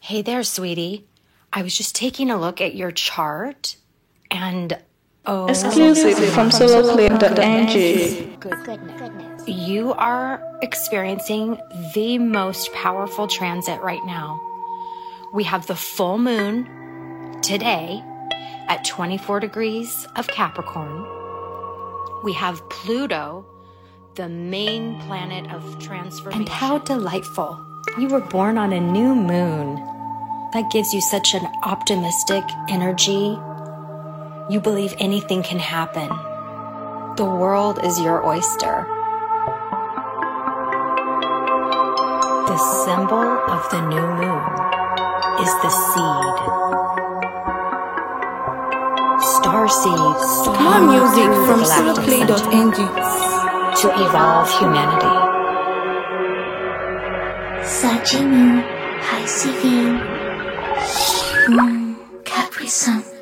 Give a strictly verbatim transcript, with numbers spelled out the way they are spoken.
Hey there, sweetie. I was just taking a look at your chart and oh, exclusively from solo claim dot n g. Goodness. You are experiencing the most powerful transit right now. We have the full moon today at twenty-four degrees of Capricorn. We have Pluto, the main planet of transformation. And how delightful. You were born on a new moon. That gives you such an optimistic energy. You believe anything can happen. The world is your oyster. The symbol of the new moon is the seed. Star seeds. More music from solo claim dot n g. To evolve humanity. 撒基姆，海西vin